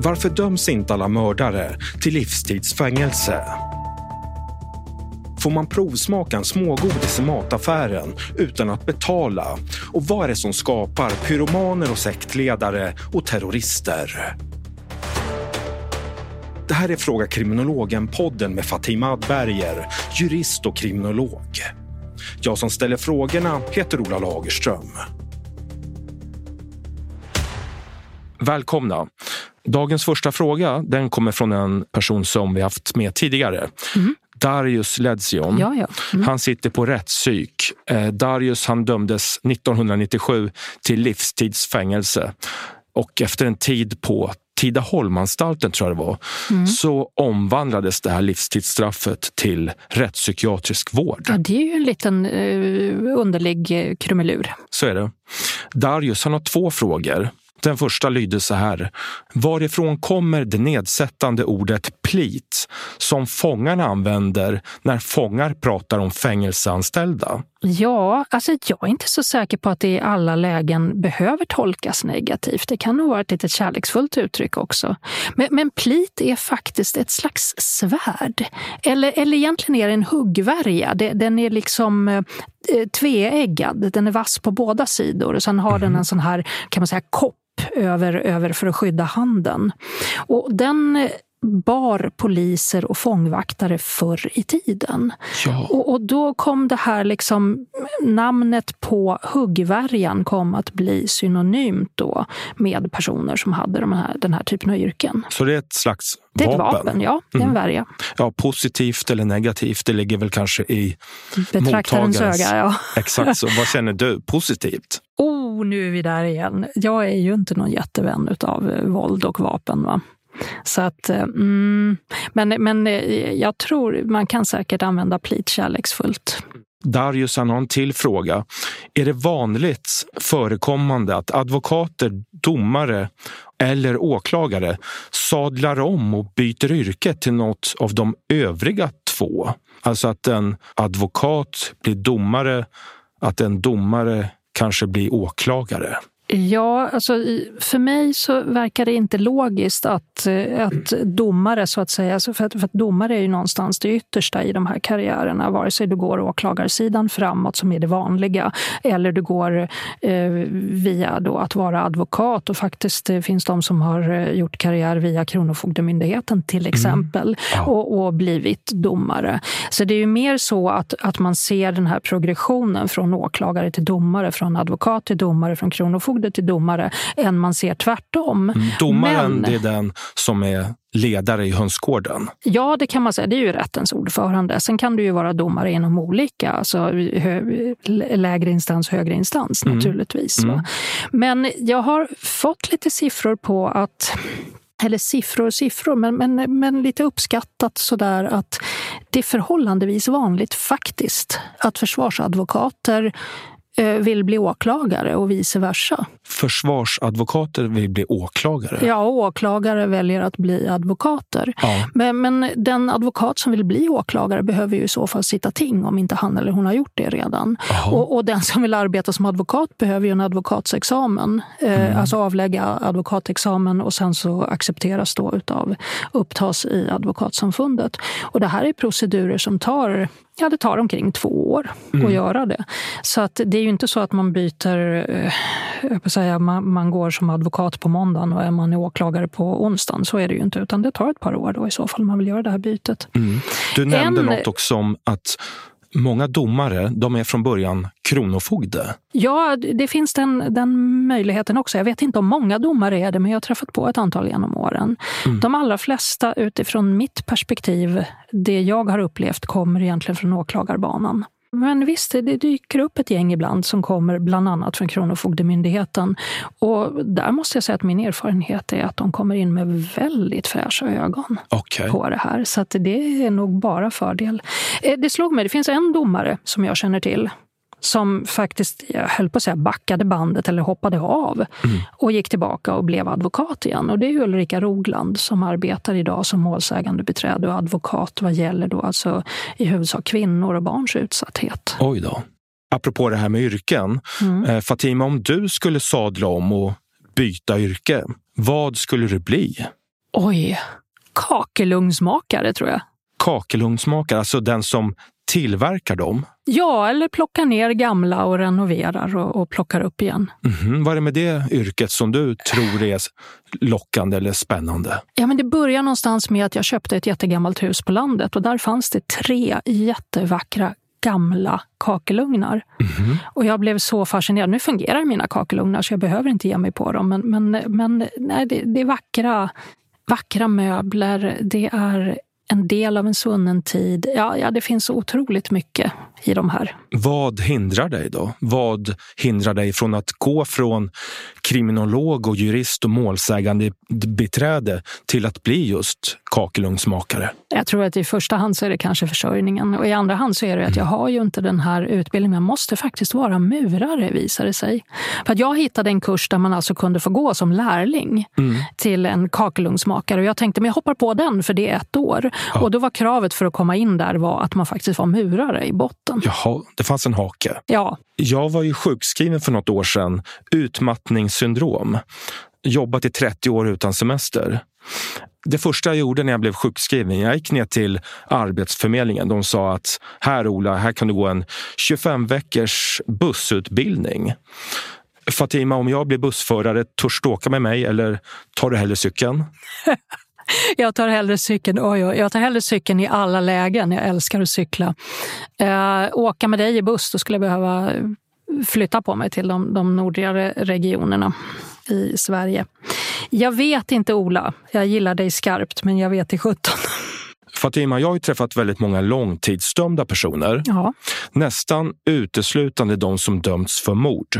Varför döms inte alla mördare till livstidsfängelse? Får man provsmaka en smågodis i mataffären utan att betala? Och vad är det som skapar pyromaner och sektledare och terrorister? Det här är Fråga kriminologen-podden med Fatima Adberger, jurist och kriminolog. Jag som ställer frågorna heter Ola Lagerström. Välkomna. Dagens första fråga, den kommer från en person som vi haft med tidigare. Darius Ledzion. Han sitter på rättspsyk. Darius, han dömdes 1997 till livstidsfängelse. Och efter en tid på Tidaholmanstalten, tror jag det var, så omvandlades det här livstidsstraffet till rättspsykiatrisk vård. Ja, det är ju en liten underlig krumelur. Så är det. Darius, han har 2 frågor. Den första lyder så här: varifrån kommer det nedsättande ordet plit som fångarna använder när fångar pratar om fängelseanställda? Ja, alltså jag är inte så säker på att det i alla lägen behöver tolkas negativt. Det kan nog vara ett lite kärleksfullt uttryck också. Men plit är faktiskt ett slags svärd. Eller egentligen är det en huggvärja. Den är liksom tveeggad. Den är vass på båda sidor. Och sen har den en sån här, kan man säga, kopp över för att skydda handen. Och den bar poliser och fångvaktare förr i tiden. Ja. Och då kom det här liksom, namnet på huggvärjan kom att bli synonymt då med personer som hade den här typen av yrken. Så det är ett slags vapen? Det är ett vapen, ja. Det är en värja. Ja, positivt eller negativt, det ligger väl kanske i betraktarens öga, ja. Exakt så. Vad känner du? Positivt? Nu är vi där igen. Jag är ju inte någon jättevän utav våld och vapen, va? Så att, men jag tror man kan säkert använda plit kärleksfullt. Darius, han har en till fråga. Är det vanligt förekommande att advokater, domare eller åklagare sadlar om och byter yrke till något av de övriga 2? Alltså att en advokat blir domare, att en domare kanske blir åklagare. Ja, alltså för mig så verkar det inte logiskt att domare, så att säga, alltså för att domare är ju någonstans det yttersta i de här karriärerna, vare sig du går åklagarsidan framåt som är det vanliga, eller du går via då att vara advokat, och faktiskt det finns de som har gjort karriär via Kronofogdemyndigheten till exempel och blivit domare. Så det är ju mer så att man ser den här progressionen från åklagare till domare, från advokat till domare, från kronofogde till domare, än man ser tvärtom. Domaren, det är den som är ledare i hönsgården. Ja, det kan man säga. Det är ju rättens ordförande. Sen kan du ju vara domare inom olika, alltså lägre instans, högre instans naturligtvis. Men jag har fått lite siffror på att, eller siffror, men lite uppskattat sådär, att det är förhållandevis vanligt faktiskt att försvarsadvokater vill bli åklagare och vice versa. Försvarsadvokater vill bli åklagare? Ja, åklagare väljer att bli advokater. Ja. Men den advokat som vill bli åklagare behöver ju i så fall sitta ting om inte han eller hon har gjort det redan. Och den som vill arbeta som advokat behöver ju en advokatsexamen. Alltså avlägga advokatexamen och sen så accepteras då upptas i advokatsamfundet. Och det här är procedurer som det tar omkring 2 år att göra det. Så att det är ju inte så att man byter, man går som advokat på måndagen och man är åklagare på onsdagen. Så är det ju inte, utan det tar ett par år då i så fall man vill göra det här bytet. Du nämnde något också om att många domare, de är från början kronofogde. Ja, det finns den möjligheten också. Jag vet inte om många domare är det, men jag har träffat på ett antal genom åren. De allra flesta utifrån mitt perspektiv, det jag har upplevt, kommer egentligen från åklagarbanan. Men visst, det dyker upp ett gäng ibland som kommer bland annat från Kronofogdemyndigheten. Och där måste jag säga att min erfarenhet är att de kommer in med väldigt fräscha ögon på det här. Så att det är nog bara fördel. Det slog mig, det finns en domare som jag känner till som faktiskt, jag höll på att säga, backade bandet eller hoppade av och gick tillbaka och blev advokat igen. Och det är Ulrika Rogland som arbetar idag som målsägande beträde och advokat vad gäller då alltså i huvudsak kvinnor och barns utsatthet. Oj då. Apropå det här med yrken, Fatima, om du skulle sadla om och byta yrke, vad skulle det bli? Oj, kakelugnsmakare tror jag. Kakelugnsmakare, alltså den som tillverkar dem? Ja, eller plockar ner gamla och renoverar och plockar upp igen. Vad är det med det yrket som du tror är lockande eller spännande? Ja, men det börjar någonstans med att jag köpte ett jättegammalt hus på landet och där fanns det 3 jättevackra gamla kakelugnar. Och jag blev så fascinerad. Nu fungerar mina kakelugnar så jag behöver inte ge mig på dem. Men nej, det är vackra möbler. Det är en del av en svunnen tid. Ja, det finns så otroligt mycket i de här. Vad hindrar dig då? Vad hindrar dig från att gå från kriminolog och jurist och målsägande beträde till att bli just kakelugnsmakare? Jag tror att i första hand så är det kanske försörjningen. Och i andra hand så är det att jag har ju inte den här utbildningen. Man måste faktiskt vara murare, visar det sig. För att jag hittade en kurs där man alltså kunde få gå som lärling till en kakelugnsmakare. Och jag tänkte, men jag hoppar på den för det är 1 år. Ja. Och då var kravet för att komma in där var att man faktiskt var murare i botten. Jaha, det fanns en hake. Ja. Jag var ju sjukskriven för något år sedan. Utmattningssyndrom. Jobbat i 30 år utan semester. Det första jag gjorde när jag blev sjukskriven, jag gick ner till Arbetsförmedlingen. De sa att här Ola, här kan du gå en 25 veckors bussutbildning. Fatima, om jag blir bussförare, törs du åka med mig eller tar du hellre cykeln? Jag tar hellre cykeln. Jag tar hellre cykeln i alla lägen. Jag älskar att cykla. Åka med dig i buss, då skulle jag behöva flytta på mig till de nordligare regionerna i Sverige. Jag vet inte, Ola. Jag gillar dig skarpt, men jag vet i 17. Fatima, jag har ju träffat väldigt många långtidsdömda personer. Ja. Nästan uteslutande de som dömts för mord.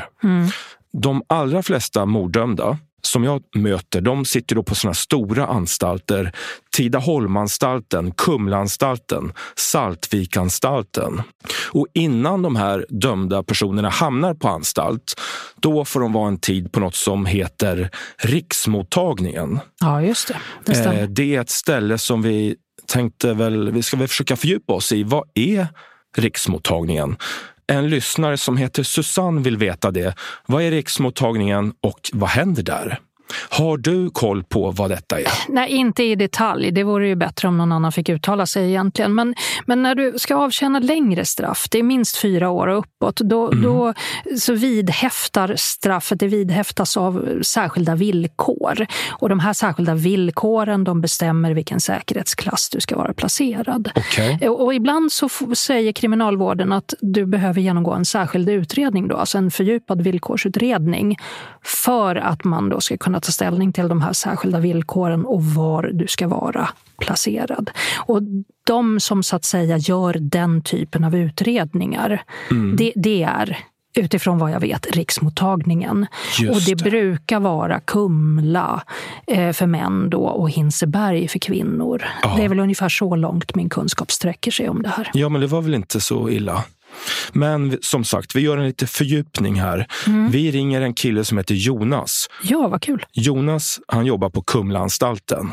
De allra flesta morddömda som jag möter, de sitter då på såna stora anstalter. Tidaholmanstalten, Kumlaanstalten, Saltvikanstalten. Och innan de här dömda personerna hamnar på anstalt, då får de vara en tid på något som heter riksmottagningen. Ja, just det. Det stämmer. Det är ett ställe som vi tänkte vi ska försöka fördjupa oss i. Vad är riksmottagningen? En lyssnare som heter Susanne vill veta det. Vad är riksmottagningen och vad händer där? Har du koll på vad detta är? Nej, inte i detalj. Det vore ju bättre om någon annan fick uttala sig egentligen. Men när du ska avtjäna längre straff, det är minst 4 år och uppåt, då så vidhäftar straffet, det vidhäftas av särskilda villkor. Och de här särskilda villkoren, de bestämmer vilken säkerhetsklass du ska vara placerad. Okay. Och ibland så säger kriminalvården att du behöver genomgå en särskild utredning då, alltså en fördjupad villkorsutredning, för att man då ska kunna ta ställning till de här särskilda villkoren och var du ska vara placerad. Och de som så att säga gör den typen av utredningar, det är utifrån vad jag vet riksmottagningen. Och det brukar vara Kumla för män då och Hinseberg för kvinnor. Ja. Det är väl ungefär så långt min kunskap sträcker sig om det här. Ja, men det var väl inte så illa. Men som sagt, vi gör en lite fördjupning här. Vi ringer en kille som heter Jonas. Ja, vad kul. Jonas, han jobbar på Kumlaanstalten.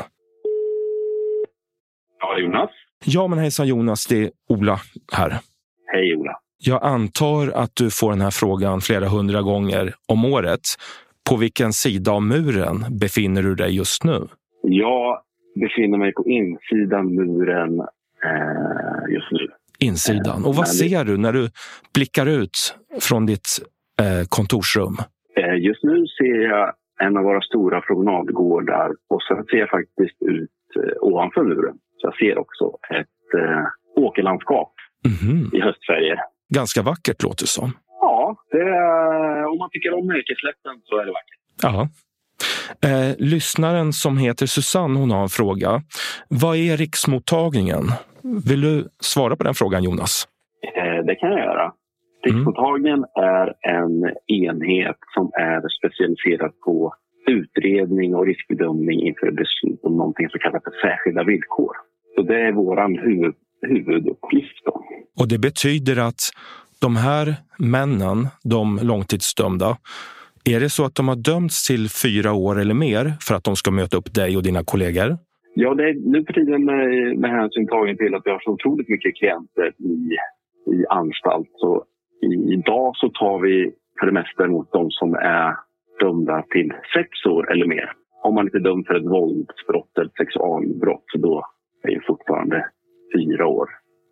Ja, Jonas. Ja, men hejsan Jonas, det är Ola här. Hej Ola. Jag antar att du får den här frågan flera 100 gånger om året. På vilken sida av muren befinner du dig just nu? Jag befinner mig på insidan muren just nu. Insidan. Och vad ser du när du blickar ut från ditt kontorsrum? Just nu ser jag en av våra stora promenadgårdar och sen ser jag faktiskt ut ovanför muren. Så jag ser också ett åkerlandskap i höstfärger. Ganska vackert låter det som. Ja, om man tycker om mörkersläppen så är det vackert. Ja. Lyssnaren som heter Susanne, hon har en fråga. Vad är riksmottagningen? Vill du svara på den frågan, Jonas? Det kan jag göra. Riksmottagningen är en enhet som är specialiserad på utredning och riskbedömning inför beslut om någonting som kallas för särskilda villkor. Så det är våran huvuduppgift då. Och det betyder att de här männen, de långtidsdömda, är det så att de har dömts till 4 år eller mer för att de ska möta upp dig och dina kollegor? Ja, det är nu för tiden med hänsyn tagen till att vi har så otroligt mycket klienter i anstalt. Så idag så tar vi för det mesta emot de som är dömda till 6 år eller mer. om man inte är dömd för ett våldsbrott eller sexualbrott, så då är det fortfarande 4 år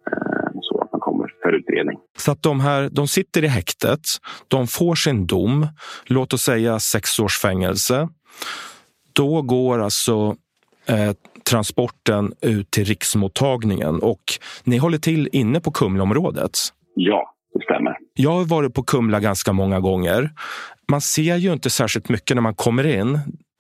så att man kommer för utredning. Så att de sitter i häktet, de får sin dom, låt oss säga 6 års fängelse. Då går alltså transporten ut till riksmottagningen och ni håller till inne på Kumlaområdet. Ja, det stämmer. Jag har varit på Kumla ganska många gånger. Man ser ju inte särskilt mycket när man kommer in.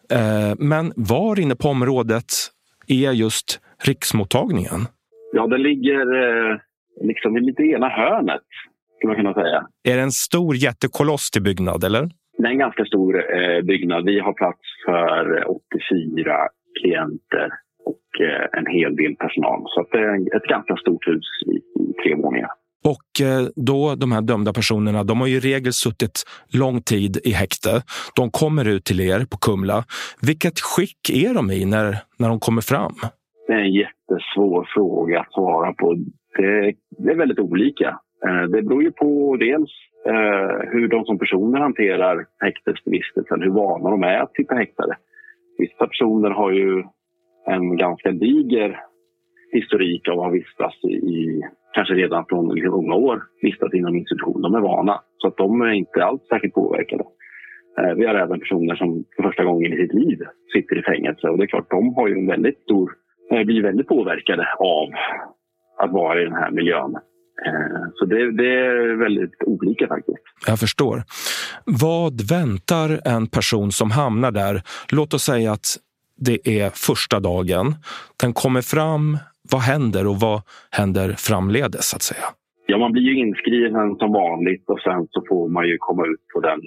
Men var inne på området är just riksmottagningen? Ja, den ligger liksom i lite ena hörnet, skulle man kunna säga. Är det en stor jättekoloss till byggnad, eller? Det är en ganska stor byggnad. Vi har plats för 84 klienter och en hel del personal. Så att det är ett ganska stort hus i 3 våningar. Och då de här dömda personerna, de har ju i regel suttit lång tid i häkte. De kommer ut till er på Kumla. Vilket skick är de i när de kommer fram? Det är en jättesvår fråga att svara på. Det är väldigt olika. Det beror ju på dels hur de som personer hanterar häktesvistelsen, hur vana de är att sitta häktade. Vissa personer har ju en ganska diger historik av att ha vistats i kanske redan från unga år vistats inom institution. De är vana, så att de är inte alls särskilt påverkade. Vi har även personer som för första gången i sitt liv sitter i fängelse, och det är klart, de har ju en blir väldigt påverkade av att vara i den här miljön. Så det är väldigt olika faktiskt. Jag förstår. Vad väntar en person som hamnar där? Låt oss säga att det är första dagen. Den kommer fram. Vad händer och vad händer framledes, så att säga? Ja, man blir ju inskriven som vanligt och sen så får man ju komma ut på den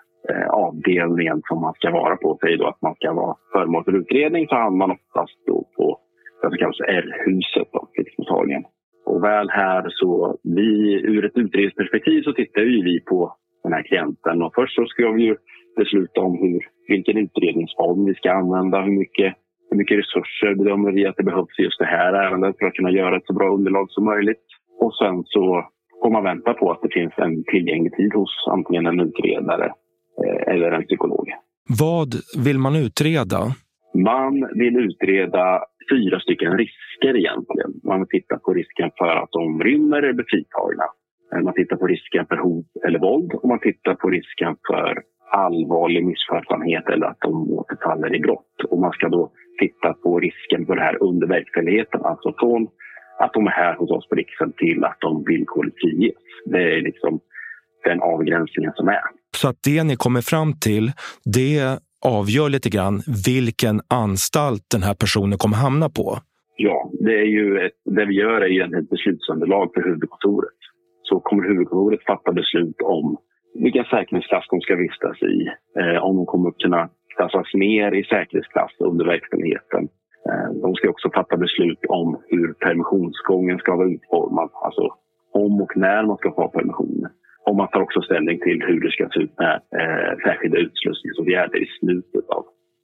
avdelningen som man ska vara på. Säg då att man ska vara föremål för utredning, så hamnar man oftast då på det som kallas R-huset då, riksmottagningen. Och väl här så ur ett utredningsperspektiv så tittar ju vi på den här klienten. Och först så ska vi ju besluta om vilken utredningsform vi ska använda, hur mycket resurser bedömer vi att det behövs i just det här ärendet för att kunna göra ett så bra underlag som möjligt. Och sen så får man vänta på att det finns en tillgänglig tid hos antingen en utredare eller en psykolog. Vad vill man utreda? Man vill utreda 4 stycken risker egentligen. Man vill titta på risken för att de rymmer eller blir fritagna. Man tittar på risken för hot eller våld, och man tittar på risken för allvarlig misskötsamhet eller att de återfaller i brott. Och man ska då titta på risken för det här under verkställigheten, alltså från att de är här hos oss på Riksen till att de villkorligt friges. Det är liksom den avgränsningen som är. Så att det ni kommer fram till, det avgör lite grann vilken anstalt den här personen kommer hamna på? Ja, det är ju det vi gör är ju ett beslutsunderlag för huvudkontoret. Så kommer huvudkontoret fatta beslut om vilken säkerhetsklass de ska vistas i. Om de kommer att kunna klassas ner i säkerhetsklass under verkställigheten. De ska också fatta beslut om hur permissionsgången ska vara utformad. Alltså om och när man ska få permission. Och man tar också ställning till hur det ska se ut med särskilda utslussningsåtgärder i slutet av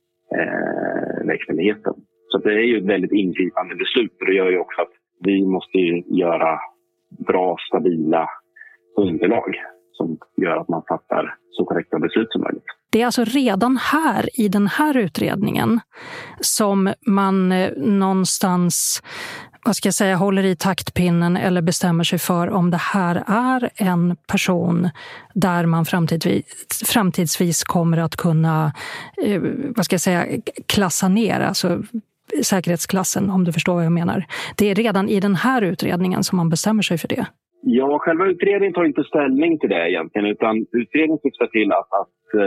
verkställigheten. Så det är ju ett väldigt ingripande beslut. Och det gör ju också att vi måste göra bra, stabila underlag som gör att man fattar så korrekta beslut som möjligt. Det är alltså redan här i den här utredningen som man någonstans, håller i taktpinnen eller bestämmer sig för om det här är en person där man framtidsvis kommer att kunna klassa ner, alltså säkerhetsklassen, om du förstår vad jag menar. Det är redan i den här utredningen som man bestämmer sig för det. Ja, själva utredningen tar inte ställning till det egentligen, utan utredningen syftar till att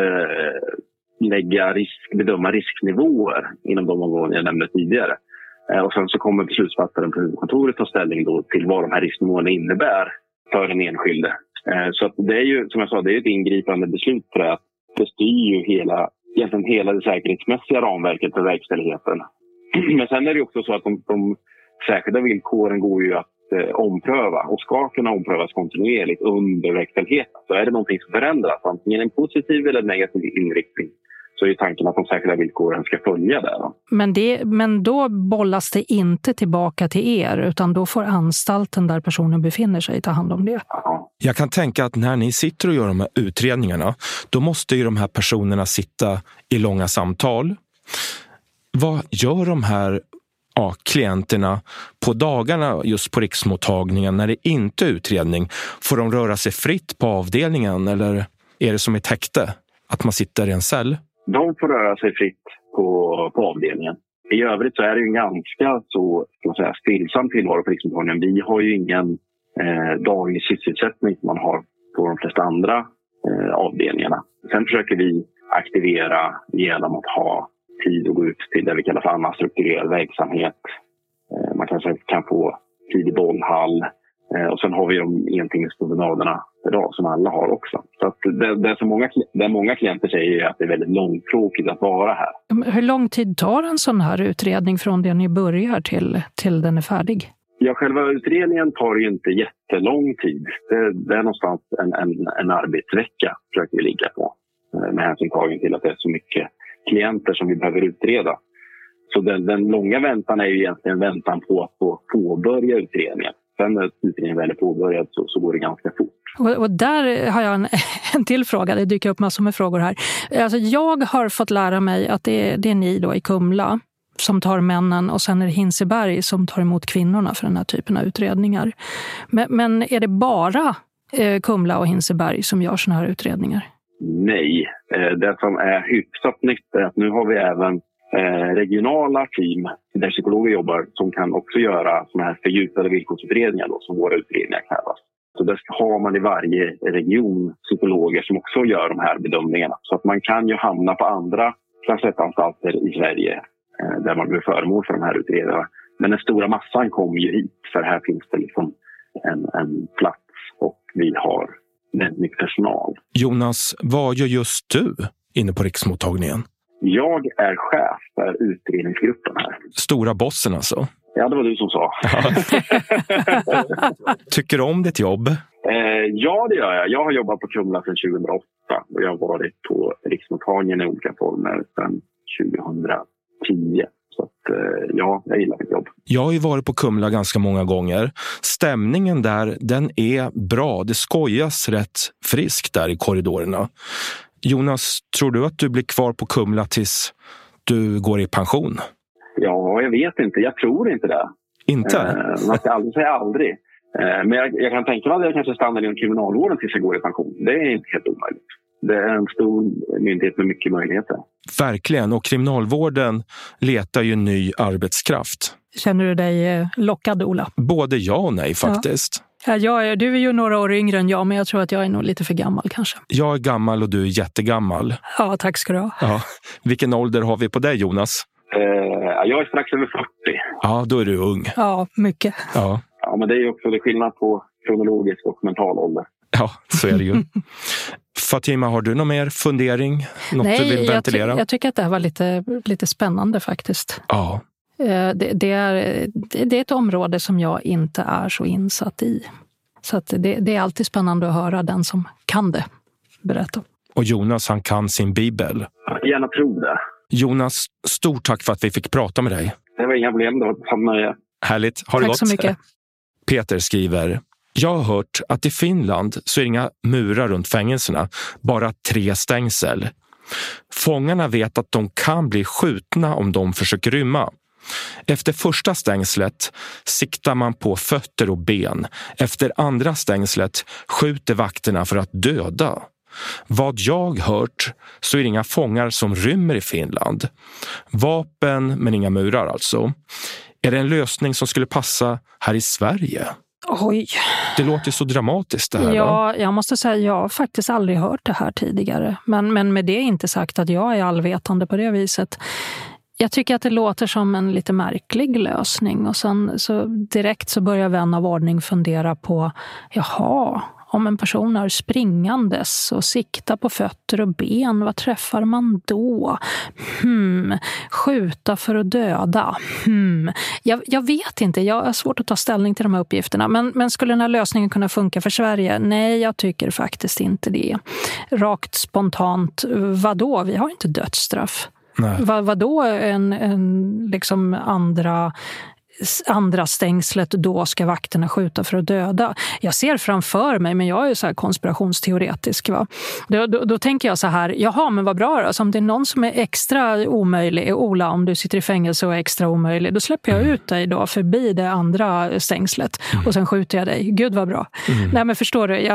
bedöma risknivåer inom de områden jag nämnde tidigare. Och sen så kommer beslutsfattaren på huvudkontoret ta ställning då till vad de här risknivåerna innebär för den enskilde. Så att det är ju, som jag sa, det är ett ingripande beslut för det. Det styr ju hela det säkerhetsmässiga ramverket för verkställigheten. Men sen är det också så att de särskilda villkoren går ju att ompröva och ska kunna omprövas kontinuerligt under verkställigheten. Så är det någonting som förändras, antingen en positiv eller negativ inriktning, så är tanken att de särskilda villkoren ska följa det. Då. Men då bollas det inte tillbaka till er, utan då får anstalten där personen befinner sig ta hand om det. Ja. Jag kan tänka att när ni sitter och gör de här utredningarna, då måste ju de här personerna sitta i långa samtal. Vad gör de här klienterna på dagarna just på riksmottagningen när det inte är utredning? Får de röra sig fritt på avdelningen eller är det som ett häkte att man sitter i en cell? De får röra sig fritt på avdelningen. I övrigt så är det ju en ganska så, ska man säga, stillsam tillvaro på riksmottagningen. Vi har ju ingen daglig sysselsättning som man har på de flesta andra avdelningarna. Sen försöker vi aktivera genom att ha tid att gå ut till det vi kallar för annan strukturerad verksamhet. Man kanske kan få tid i bollhall. Och sen har vi de entimmerspromenaderna idag som alla har också. Så att det många klienter säger är att det är väldigt långtråkigt att vara här. Hur lång tid tar en sån här utredning från det ni börjar till den är färdig? Ja, själva utredningen tar ju inte jättelång tid. Det är någonstans en arbetsvecka försöker vi ligga på. Med hänsyn tagen till att det är så mycket klienter som vi behöver utreda. Så den långa väntan är ju egentligen väntan på att få påbörja utredningen. Sen när utredningen väl är påbörjad så går det ganska fort. Och där har jag en till fråga. Det dyker upp massor med frågor här. Alltså jag har fått lära mig att det är ni då i Kumla som tar männen och sen är det Hinseberg som tar emot kvinnorna för den här typen av utredningar. Men är det bara Kumla och Hinseberg som gör såna här utredningar? Nej. Det som är hyfsat nytt är att nu har vi även regionala team där psykologer jobbar som kan också göra såna här fördjupade villkorsutredningar då, som våra utredningar kallas. Så där har man i varje region psykologer som också gör de här bedömningarna. Så att man kan ju hamna på andra klass 1-anstalter i Sverige där man blir föremål för de här utredningarna. Men den stora massan kommer ju hit för här finns det liksom en plats och vi har väldigt mycket personal. Jonas, vad gör just du inne på riksmottagningen? Jag är chef för utredningsgruppen här. Stora bossen alltså? Ja, det var du som sa. Tycker du om ditt jobb? Ja, det gör jag. Jag har jobbat på Kumla sedan 2008 och jag har varit på riksmottagningen i olika former sedan 2010. Så att, ja, jag gillar mitt jobb. Jag har ju varit på Kumla ganska många gånger. Stämningen där, den är bra. Det skojas rätt friskt där i korridorerna. Jonas, tror du att du blir kvar på Kumla tills du går i pension? Ja, jag vet inte. Jag tror inte det. Inte? Man ska aldrig säga aldrig. Men jag kan tänka mig att jag kanske stannar inom kriminalvården tills jag går i pension. Det är inte helt omöjligt. Det är en stor myndighet med mycket möjligheter. Verkligen, och kriminalvården letar ju ny arbetskraft. Känner du dig lockad, Ola? Både ja och nej faktiskt. Ja, du är ju några år yngre än jag, men jag tror att jag är nog lite för gammal kanske. Jag är gammal och du är jättegammal. Ja, tack ska du ha. Ja. Vilken ålder har vi på dig, Jonas? Jag är strax över 40. Ja, då är du ung. Ja, mycket. Ja, men det är ju också det skillnad på kronologisk och mental ålder. Ja, så är det ju. Fatima, har du någon mer fundering? Något du vill ventilera? Jag tycker att det här var lite spännande faktiskt. Ja. Det är ett område som jag inte är så insatt i. Så att det är alltid spännande att höra den som kan det berätta. Och Jonas, han kan sin bibel. Jag gärna tror det. Jonas, stort tack för att vi fick prata med dig. Det var inga problem, det var samma. Härligt, har det gått? Tack så mycket. Peter skriver: jag har hört att i Finland så är det inga murar runt fängelserna, bara 3 stängsel. Fångarna vet att de kan bli skjutna om de försöker rymma. Efter första stängslet siktar man på fötter och ben. Efter andra stängslet skjuter vakterna för att döda. Vad jag hört så är det inga fångar som rymmer i Finland. Vapen men inga murar alltså. Är det en lösning som skulle passa här i Sverige? Oj. Det låter så dramatiskt det här. Ja, jag måste säga jag har faktiskt aldrig hört det här tidigare. Men med det inte sagt att jag är allvetande på det viset. Jag tycker att det låter som en lite märklig lösning. Och sen så direkt så börjar vän av ordning fundera på, jaha, om en person är springandes och siktar på fötter och ben, vad träffar man då? Skjuta för att döda. Jag vet inte, jag har svårt att ta ställning till de här uppgifterna. Men skulle den här lösningen kunna funka för Sverige? Nej, jag tycker faktiskt inte det. Rakt spontant, vadå? Vi har inte dödsstraff. Vadå en liksom andra andra stängslet, då ska vakterna skjuta för att döda. Jag ser framför mig, men jag är så här konspirationsteoretisk. Va? Då tänker jag så här, jaha, men vad bra då. Alltså, om det är någon som är extra omöjlig, Ola, om du sitter i fängelse och är extra omöjlig, då släpper jag ut dig då förbi det andra stängslet och sen skjuter jag dig. Gud vad bra. Nej, men förstår du,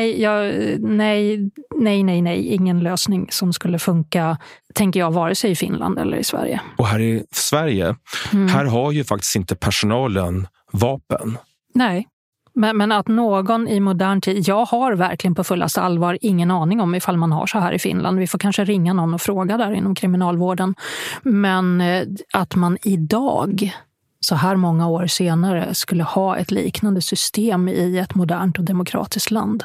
nej, ingen lösning som skulle funka, tänker jag, vare sig i Finland eller i Sverige. Och här i Sverige, här har ju faktiskt inte personalen vapen. Nej, men att någon i modern tid, jag har verkligen på fullaste allvar ingen aning om ifall man har så här i Finland. Vi får kanske ringa någon och fråga där inom kriminalvården. Men att man idag, så här många år senare, skulle ha ett liknande system i ett modernt och demokratiskt land.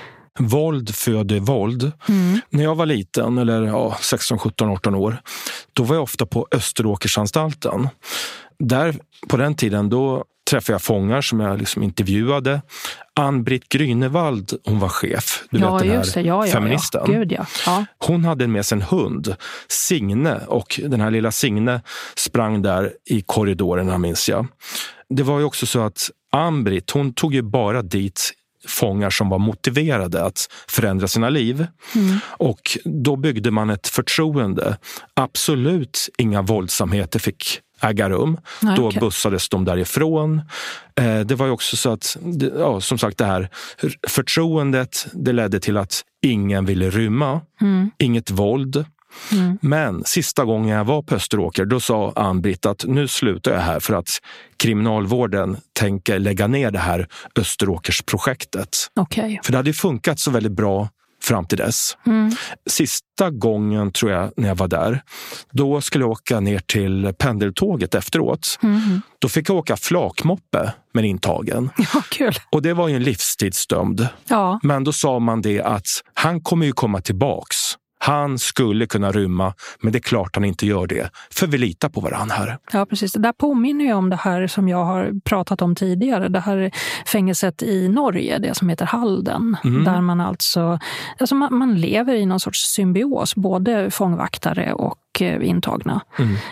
Våld föder våld. När jag var liten, eller 16, 17, 18 år, då var jag ofta på Österåkersanstalten. Där på den tiden, då träffade jag fångar som jag liksom intervjuade. Ann-Britt Grünewald, hon var chef. Du vet, den här feministen. Gud, ja. Hon hade med sig en hund, Signe, och den här lilla Signe sprang där i korridorerna, minns jag. Det var ju också så att Ann-Britt, hon tog ju bara dit fångar som var motiverade att förändra sina liv. Och då byggde man ett förtroende. Absolut inga våldsamheter fick äga rum. Då bussades de därifrån. Det var ju också så att, som sagt, det här förtroendet, det ledde till att ingen ville rymma. Inget våld. Men sista gången jag var på Österåker, då sa Ann-Britt att nu slutar jag här för att kriminalvården tänker lägga ner det här Österåkersprojektet. För det hade ju funkat så väldigt bra fram till dess. Sista gången, tror jag, när jag var där, då skulle jag åka ner till pendeltåget efteråt. Då fick jag åka flakmoppe med intagen. Ja, kul. Och det var ju en livstidsdömd. Ja. Men då sa man det att han kommer ju komma tillbaks. Han skulle kunna rymma, men det är klart han inte gör det. För vi litar på varandra här. Ja, precis. Det där påminner ju om det här som jag har pratat om tidigare. Det här fängelset i Norge, det som heter Halden. Där man alltså man lever i någon sorts symbios, både fångvaktare och intagna.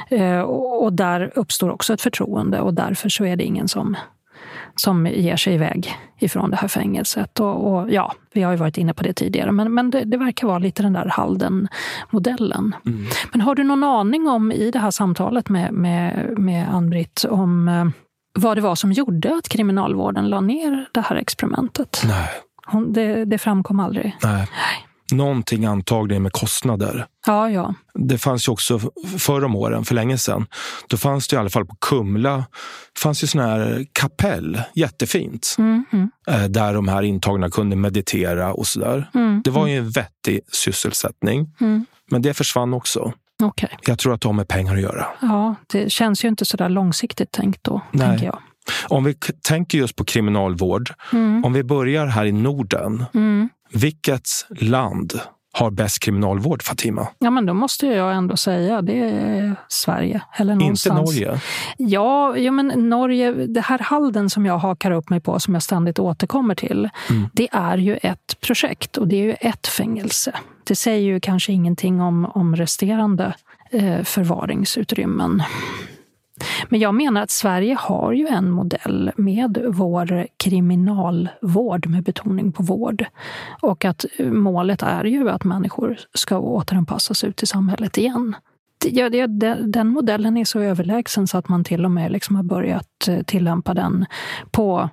Och där uppstår också ett förtroende, och därför så är det ingen som ger sig iväg ifrån det här fängelset. Och ja, vi har ju varit inne på det tidigare. Men det verkar vara lite den där Halden-modellen. Men har du någon aning om, i det här samtalet med Ann-Britt, om vad det var som gjorde att kriminalvården la ner det här experimentet? Nej. Det framkom aldrig? Nej. Någonting antagligen med kostnader. Ja. Det fanns ju också förr om åren, för länge sedan. Då fanns det i alla fall på Kumla, fanns ju sån här kapell, jättefint. Där de här intagna kunde meditera och sådär. Det var ju en vettig sysselsättning. Men det försvann också. Jag tror att de har med pengar att göra. Ja, det känns ju inte så där långsiktigt tänkt då, tänker jag. Om vi tänker just på kriminalvård, om vi börjar här i Norden, vilket land har bäst kriminalvård, Fatima? Ja, men då måste jag ändå säga det är Sverige. Eller någonstans. Inte Norge? Ja, men Norge, det här Halden som jag hakar upp mig på, som jag ständigt återkommer till, det är ju ett projekt och det är ju ett fängelse. Det säger ju kanske ingenting om resterande förvaringsutrymmen. Men jag menar att Sverige har ju en modell med vår kriminalvård, med betoning på vård. Och att målet är ju att människor ska återanpassas ut i samhället igen. Den modellen är så överlägsen så att man till och med liksom har börjat tillämpa den på,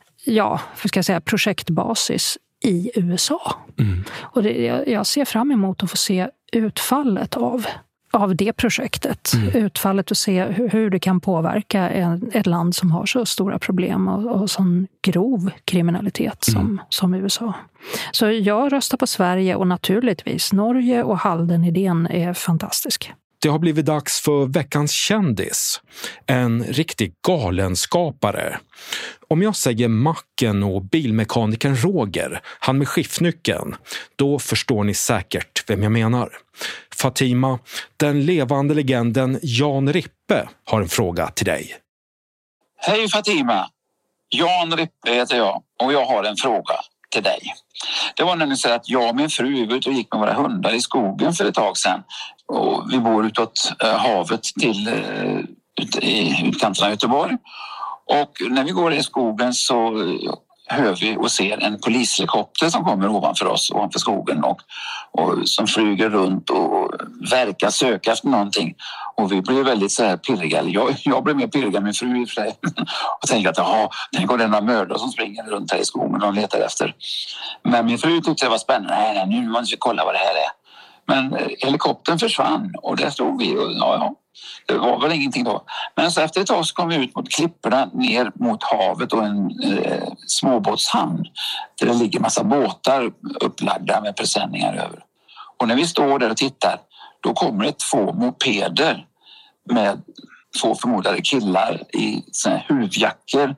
projektbasis i USA. Och jag ser fram emot att få se utfallet av det projektet. Utfallet och se hur det kan påverka ett land som har så stora problem och sån grov kriminalitet som USA. Så jag röstar på Sverige, och naturligtvis Norge och Halden-idén är fantastisk. Det har blivit dags för veckans kändis. En riktig galenskapare. Om jag säger Macken och bilmekanikern Roger, han med skiftnyckeln, då förstår ni säkert vem jag menar. Fatima, den levande legenden Jan Rippe har en fråga till dig. Hej Fatima, Jan Rippe heter jag och jag har en fråga till dig. Det var nämligen så att jag och min fru var ute och gick med våra hundar i skogen för ett tag sedan. Och vi bor utåt havet till i utkanten av Göteborg. Och när vi går i skogen så hör vi och ser en polishelikopter som kommer ovanför oss, ovanför skogen och som flyger runt och verkar söka efter någonting. Och vi blir väldigt så här pirriga. Jag blev mer pirrig än min fru i och för sig. Och tänkte att tänk om det är några mördare som springer runt här i skogen och letar efter. Men min fru tyckte det var spännande. Nej, nu måste vi kolla vad det här är. Men helikoptern försvann och där stod vi och det var väl ingenting då. Men så efter ett tag så kom vi ut mot klipporna ner mot havet och en småbåtshamn där det ligger massa båtar upplagda med presenningar över. Och när vi står där och tittar då kommer det 2 mopeder med 2 förmodade killar i såna här huvudjackor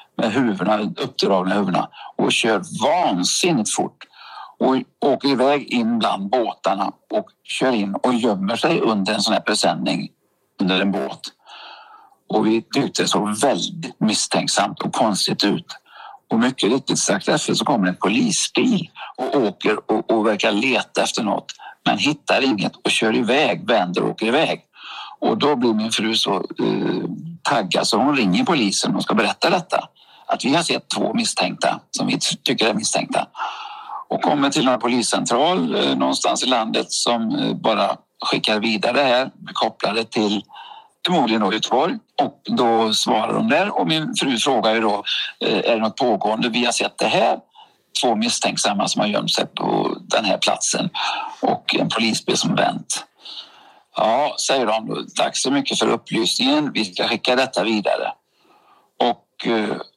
med uppdragna huvudena och kör vansinnigt fort. Och åker iväg in bland båtarna och kör in och gömmer sig under en sån här presenning under en båt. Och vi tyckte det såg väldigt misstänksamt och konstigt ut. Och mycket riktigt strax efter så kommer en polisbil och åker och verkar leta efter något. Men hittar inget och kör iväg, vänder och åker iväg. Och då blir min fru så taggad så hon ringer polisen och ska berätta detta. Att vi har sett 2 misstänkta som vi tycker är misstänkta. Och kommer till en poliscentral någonstans i landet som bara skickar vidare här, kopplade till förmodligen då Göteborg. Och då svarar de där och min fru frågar ju då, är det något pågående? Vi har sett det här, 2 misstänksamma som har gömt sig på den här platsen och en polisbil som vänt. Ja, säger de då, tack så mycket för upplysningen, vi ska skicka detta vidare. Och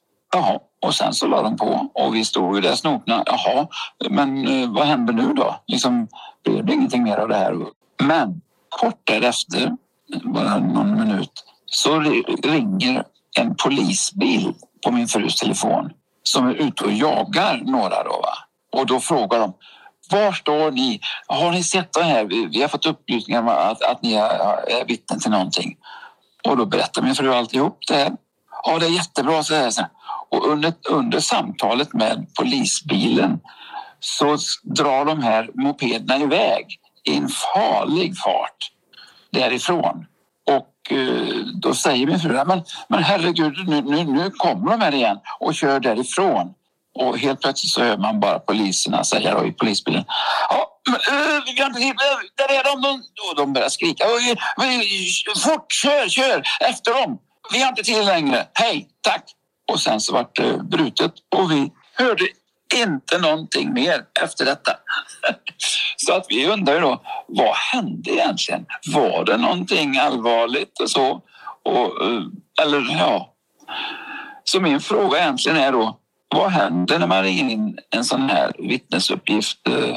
och sen så la de på och vi stod ju där snokna. Jaha, men vad händer nu då? Liksom, blev det ingenting mer av det här? Men kort därefter, bara någon minut, så ringer en polisbil på min frus telefon som är ute och jagar några då, va? Och då frågar de, var står ni? Har ni sett det här? Vi har fått upplysningar om att ni är vittnen till någonting. Och då berättar min fru alltihop det här. Ja, det är jättebra, så här. Och under samtalet med polisbilen så drar de här mopederna iväg i en farlig fart därifrån. Och då säger min fru, men herregud, nu kommer de här igen och kör därifrån. Och helt plötsligt så hör man bara poliserna säga då i polisbilen, vi har inte tid, där är de. Och de börjar skrika, fort, kör, efter dem. Vi har inte tid längre, hej, tack. Och sen så var det brutet och vi hörde inte någonting mer efter detta. Så att vi undrar ju då, vad hände egentligen? Var det någonting allvarligt och så? Eller ja. Så min fråga egentligen är då, vad händer när man ringer in en sån här vittnesuppgift?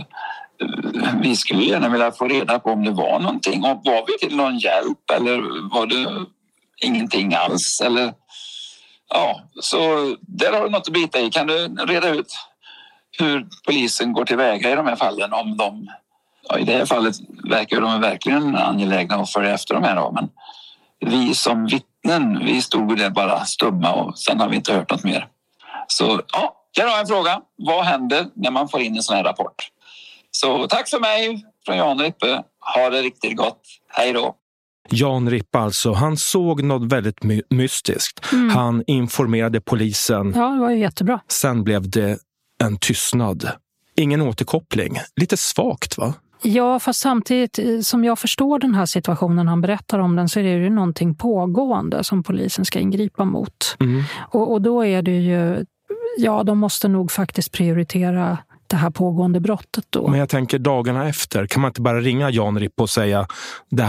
Vi skulle gärna vilja få reda på om det var någonting. Och var vi till någon hjälp eller var det ingenting alls? Eller ja, så där har du något att bita i. Kan du reda ut hur polisen går tillväga i de här fallen? Om de, i det här fallet verkar de verkligen angelägna att följa efter de här då. Men vi som vittnen, vi stod där bara stumma och sen har vi inte hört något mer. Så ja, jag har en fråga. Vad händer när man får in en sån här rapport? Så tack för mig från Jan Rippe. Ha det riktigt gott. Hej då. Jan Rippe alltså, han såg något väldigt mystiskt. Han informerade polisen. Ja, det var ju jättebra. Sen blev det en tystnad. Ingen återkoppling. Lite svagt, va? Ja, fast samtidigt som jag förstår den här situationen han berättar om den så är det ju någonting pågående som polisen ska ingripa mot. Och då är det ju, ja, de måste nog faktiskt prioritera det här pågående brottet då. Men jag tänker dagarna efter, kan man inte bara ringa Jan Rippe och säga det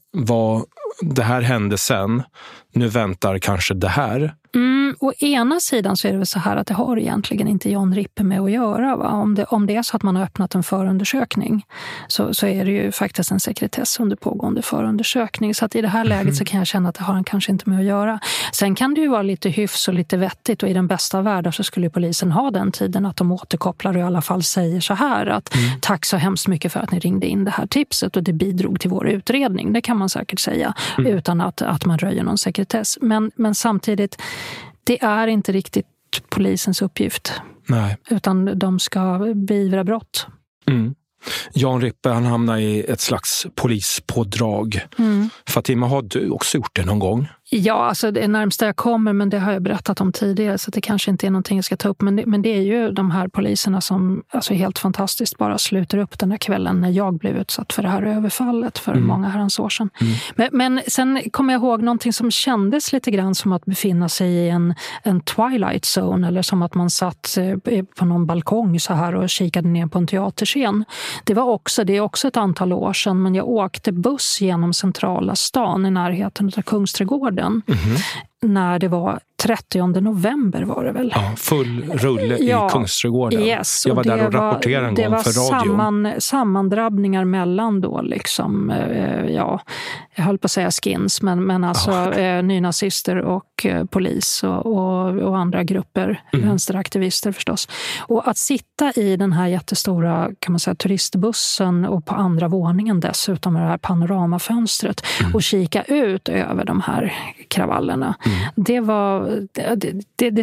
här hände sen, nu väntar kanske det här? Å ena sidan så är det väl så här att det har egentligen inte Jan Rippe med att göra. Va? Om det är så att man har öppnat en förundersökning så är det ju faktiskt en sekretess under pågående förundersökning. Så att i det här läget så kan jag känna att det har han kanske inte med att göra. Sen kan det ju vara lite hyfs och lite vettigt och i den bästa världen så skulle polisen ha den tiden att de återkopplar och i alla fall säger så här att tack så hemskt mycket för att ni ringde in det här tipset och det bidrog till vår utredning. Det kan man säkert säga utan att man röjer någon sekretess. Men samtidigt, det är inte riktigt polisens uppgift. Nej. Utan de ska beivra brott. Jan Rippe, han hamnar i ett slags polispådrag. Fatima, har du också gjort det någon gång? Ja, alltså det är närmast jag kommer, men det har jag berättat om tidigare så det kanske inte är någonting jag ska ta upp. Men det är ju de här poliserna som alltså helt fantastiskt bara sluter upp den här kvällen när jag blev utsatt för det här överfallet för många herrans år sedan. Men sen kommer jag ihåg någonting som kändes lite grann som att befinna sig i en twilight zone, eller som att man satt på någon balkong så här och kikade ner på en teaterscen. Det är också ett antal år sedan, men jag åkte buss genom centrala stan i närheten av Kungsträdgården. När det var 30 november var det väl? Ja, full rulle i Kungsträdgården. Yes, jag var där och rapporterade en gång för radio. Det var sammandrabbningar mellan då liksom, jag höll på att säga skins, men alltså nynazister och polis och andra grupper, vänsteraktivister förstås. Och att sitta i den här jättestora, kan man säga, turistbussen och på andra våningen dessutom med det här panoramafönstret och kika ut över de här kravallerna. Det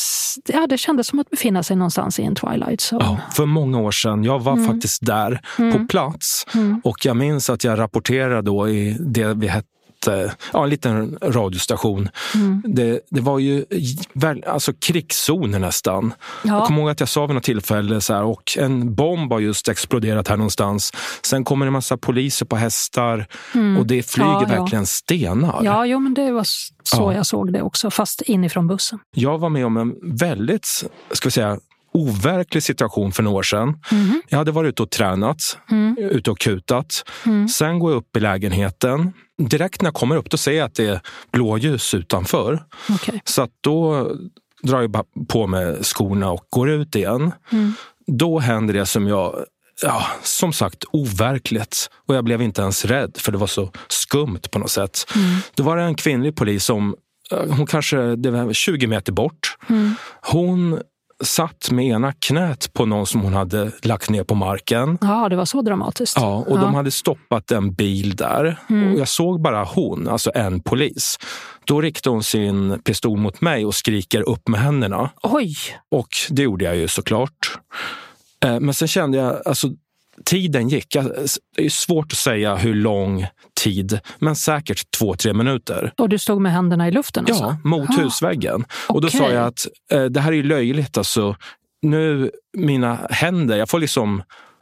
kändes som att befinna sig någonstans i en twilight zone. Ja, för många år sedan. Jag var faktiskt där på plats och jag minns att jag rapporterade då i det vi hette en liten radiostation. Det var ju alltså krigszoner nästan. Jag kommer ihåg att jag sa vid något tillfälle så här, och en bomb har just exploderat här någonstans. Sen kommer en massa poliser på hästar och det flyger verkligen stenar. Ja, jo, men det var så jag såg det också, fast inifrån bussen. Jag var med om en väldigt, ska vi säga, overklig situation för några år sedan. Jag hade varit ute och tränat, ute och kutat. Sen går jag upp i lägenheten. Direkt när jag kommer upp då ser jag att det är blåljus utanför. Okay. Så att då drar jag bara på med skorna och går ut igen. Då händer det som jag, som sagt, overkligt. Och jag blev inte ens rädd för det var så skumt på något sätt. Då var det en kvinnlig polis som, hon kanske, det var 20 meter bort. Hon satt med ena knät på någon som hon hade lagt ner på marken. Ja, det var så dramatiskt. Ja, och de hade stoppat en bil där. Och jag såg bara hon, alltså en polis. Då riktade hon sin pistol mot mig och skriker upp med händerna. Oj! Och det gjorde jag ju såklart. Men sen kände jag, alltså tiden gick. Det är svårt att säga hur lång tid, men säkert 2-3 minuter. Och du stod med händerna i luften? Alltså? Ja, mot husväggen. Och då sa jag att det här är ju löjligt. Alltså, nu mina händer, jag får liksom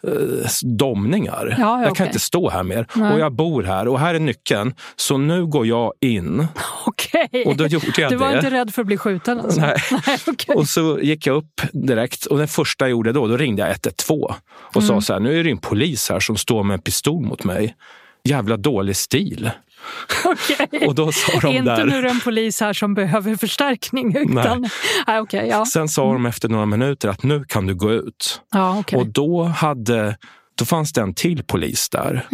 domningar. Jag kan inte stå här mer. Nej. Och jag bor här och här är nyckeln. Så nu går jag in. Okej. Och då gjorde jag du var inte rädd för att bli skjuten alltså? Nej. Okay. Och så gick jag upp direkt. Och den första jag gjorde då ringde jag 112 och sa så här, nu är det en polis här som står med en pistol mot mig. Jävla dålig stil. Okay. Och då sa de inte där, nu är det en polis här som behöver förstärkning utan... Nej. Okay, ja. Sen sa de efter några minuter att nu kan du gå ut. Ja, okay. Och då fanns det en till polis där.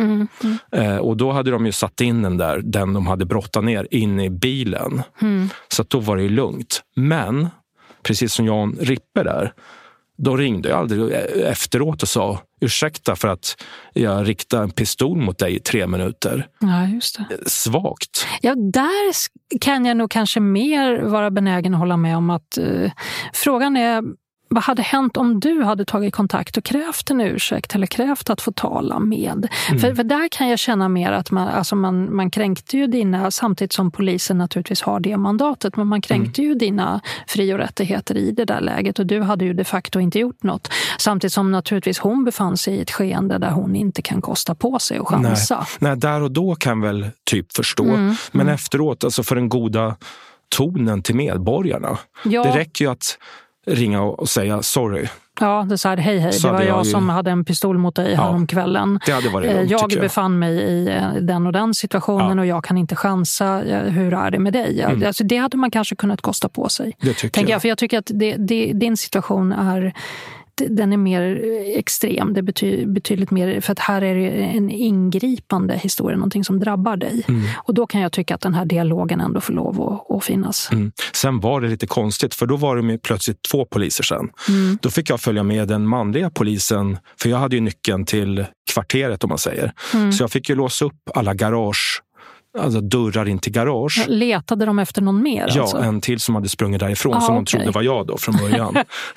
Och då hade de ju satt in den de hade brottat ner in i bilen. Så att då var det ju lugnt. Men precis som Jan Rippe där, då ringde jag aldrig efteråt och sa ursäkta för att jag riktade en pistol mot dig i 3 minuter. Ja, just det. Svagt. Ja, där kan jag nog kanske mer vara benägen att hålla med om att frågan är, vad hade hänt om du hade tagit kontakt och krävt en ursäkt eller krävt att få tala med? För där kan jag känna mer att man kränkte ju dina, samtidigt som polisen naturligtvis har det mandatet, men man kränkte ju dina fri- och rättigheter i det där läget och du hade ju de facto inte gjort något. Samtidigt som naturligtvis hon befann sig i ett skeende där hon inte kan kosta på sig och chansa. Nej, där och då kan väl typ förstå. Men efteråt, alltså för den goda tonen till medborgarna. Ja. Det räcker ju att ringa och säga sorry. Ja, det sa hej, det var jag som hade en pistol mot dig här om kvällen. Det hade varit lugnt, jag befann mig i den och den situationen och jag kan inte chansa. Hur är det med dig? Alltså, det hade man kanske kunnat kosta på sig. Det tycker jag. För jag tycker att din situation är... Den är mer extrem, det betyder betydligt mer, för att här är det en ingripande historia, någonting som drabbar dig. Och då kan jag tycka att den här dialogen ändå får lov att finnas. Sen var det lite konstigt, för då var det plötsligt 2 poliser sen. Då fick jag följa med den manliga polisen, för jag hade ju nyckeln till kvarteret om man säger. Så jag fick ju låsa upp alla garage, alltså dörrar in till garage. Letade de efter någon mer? Ja, alltså? En till som hade sprungit därifrån som de trodde var jag då från början.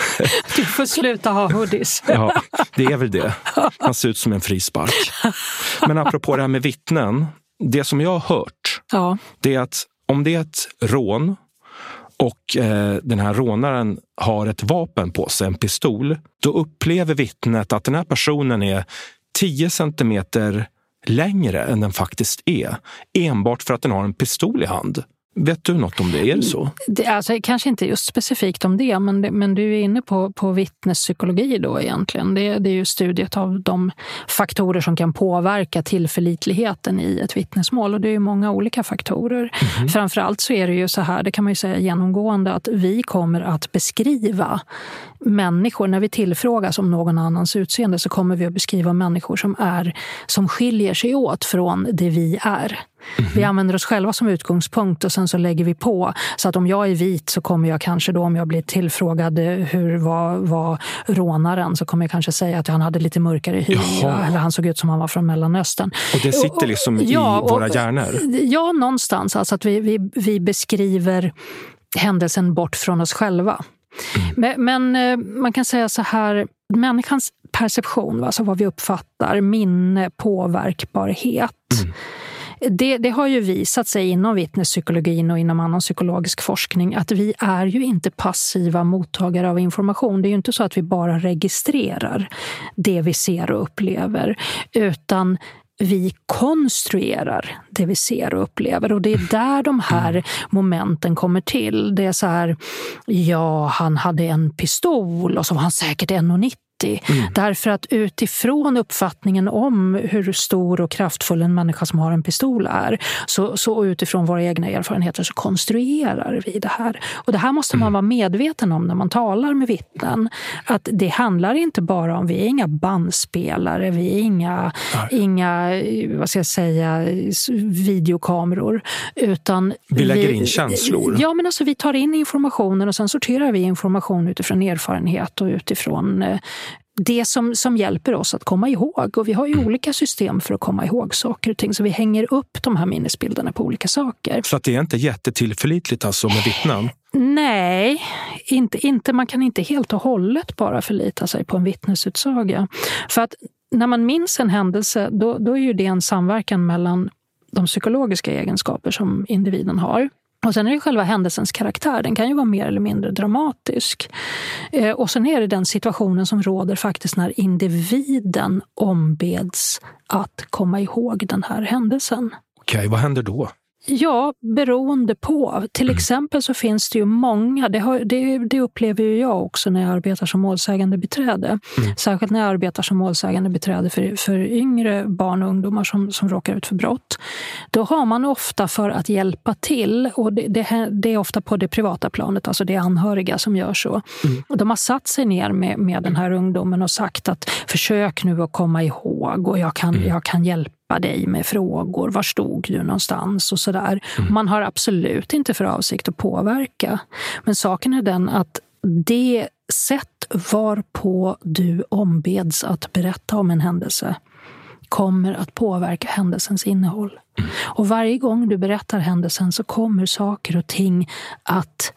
Du får sluta ha hoodies. Ja, det är väl det. Han ser ut som en frispark. Men apropå det här med vittnen, det som jag har hört, det är att om det är ett rån och den här rånaren har ett vapen på sig, en pistol, då upplever vittnet att den här personen är 10 centimeter längre än den faktiskt är, enbart för att den har en pistol i hand. Vet du något om det? Är det så? Alltså, kanske inte just specifikt om det, men du är inne på vittnespsykologi då egentligen. Det är ju studiet av de faktorer som kan påverka tillförlitligheten i ett vittnesmål, och det är ju många olika faktorer. Mm-hmm. Framförallt så är det ju så här, det kan man ju säga genomgående, att vi kommer att beskriva människor, när vi tillfrågas om någon annans utseende, så kommer vi att beskriva människor som skiljer sig åt från det vi är. Mm-hmm. Vi använder oss själva som utgångspunkt och sen så lägger vi på. Så att om jag är vit så kommer jag kanske då, om jag blir tillfrågad hur var rånaren, så kommer jag kanske säga att han hade lite mörkare hy, eller han såg ut som han var från Mellanöstern. Och det sitter liksom i våra hjärnor? Ja, någonstans. Alltså att vi beskriver händelsen bort från oss själva. Men man kan säga så här, människans perception, alltså vad vi uppfattar, minne, påverkbarhet, det har ju visat sig inom vittnespsykologin och inom annan psykologisk forskning att vi är ju inte passiva mottagare av information. Det är ju inte så att vi bara registrerar det vi ser och upplever, utan vi konstruerar det vi ser och upplever, och det är där de här momenten kommer till. Det är så här, ja, han hade en pistol och så var han säkert 1,90. Därför att utifrån uppfattningen om hur stor och kraftfull en människa som har en pistol är, så utifrån våra egna erfarenheter så konstruerar vi det här. Och det här måste man vara medveten om när man talar med vittnen. Att det handlar inte bara om, vi är inga bandspelare, vi är inga vad ska jag säga, videokameror, utan vi lägger in känslor. Ja, men alltså vi tar in informationen och sen sorterar vi information utifrån erfarenhet och utifrån det som hjälper oss att komma ihåg. Och vi har ju olika system för att komma ihåg saker och ting, så vi hänger upp de här minnesbilderna på olika saker. Så att det är inte jättetillförlitligt alltså med vittnen? Nej, inte, man kan inte helt och hållet bara förlita sig på en vittnesutsaga. För att när man minns en händelse, då är ju det en samverkan mellan de psykologiska egenskaper som individen har. Och sen är det själva händelsens karaktär. Den kan ju vara mer eller mindre dramatisk. Och sen är det den situationen som råder faktiskt när individen ombeds att komma ihåg den här händelsen. Okej, vad händer då? Ja, beroende på. Till exempel så finns det ju många, det upplever ju jag också när jag arbetar som målsägande beträde. Särskilt när jag arbetar som målsägande beträde för yngre barn och ungdomar som råkar ut för brott. Då har man ofta, för att hjälpa till, och det är ofta på det privata planet, alltså det är anhöriga som gör så. Och de har satt sig ner med den här ungdomen och sagt att försök nu att komma ihåg, och jag kan hjälpa dig med frågor, var stod du någonstans och sådär. Man har absolut inte för avsikt att påverka. Men saken är den att det sätt varpå du ombeds att berätta om en händelse kommer att påverka händelsens innehåll. Och varje gång du berättar händelsen så kommer saker och ting att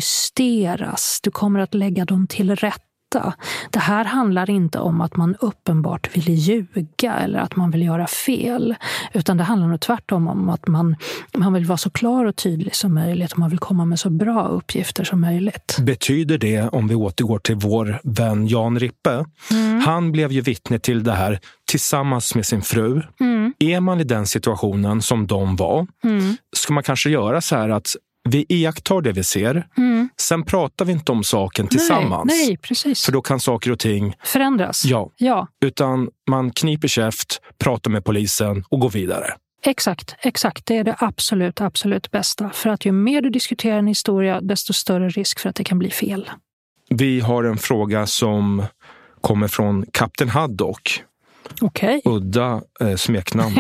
justeras. Du kommer att lägga dem till rätta. Det här handlar inte om att man uppenbart vill ljuga eller att man vill göra fel, utan det handlar nog tvärtom om att man vill vara så klar och tydlig som möjligt, och man vill komma med så bra uppgifter som möjligt. Betyder det, om vi återgår till vår vän Jan Rippe, han blev ju vittne till det här tillsammans med sin fru. Är man i den situationen som de var, ska man kanske göra så här att vi iakttar det vi ser. Sen pratar vi inte om saken tillsammans. Nej, precis. För då kan saker och ting förändras. Ja. Utan man kniper käft, pratar med polisen och går vidare. Exakt. Det är det absolut bästa. För att ju mer du diskuterar en historia, desto större risk för att det kan bli fel. Vi har en fråga som kommer från Kapten Haddock. Okay. Udda smeknamn.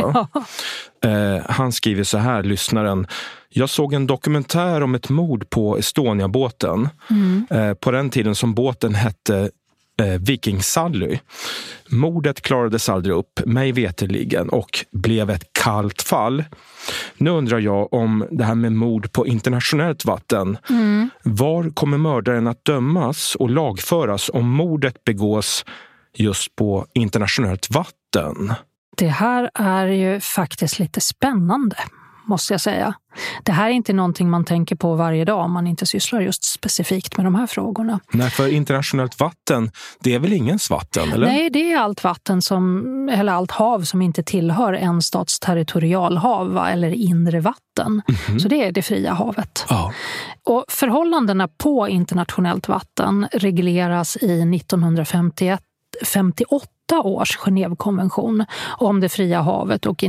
Han skriver så här, lyssnaren: jag såg en dokumentär om ett mord på Estonia-båten. På den tiden som båten hette Viking Sally. Mordet klarades aldrig upp, mig veterligen, och blev ett kallt fall. Nu undrar jag om det här med mord på internationellt vatten. Var kommer mördaren att dömas och lagföras om mordet begås just på internationellt vatten? Det här är ju faktiskt lite spännande, måste jag säga. Det här är inte någonting man tänker på varje dag om man inte sysslar just specifikt med de här frågorna. Nej, för internationellt vatten, det är väl ingens vatten, eller? Nej, det är allt vatten eller allt hav som inte tillhör en stats territorialhav eller inre vatten. Mm-hmm. Så det är det fria havet. Ja. Och förhållandena på internationellt vatten regleras i 1958 års Genèvekonvention om det fria havet och i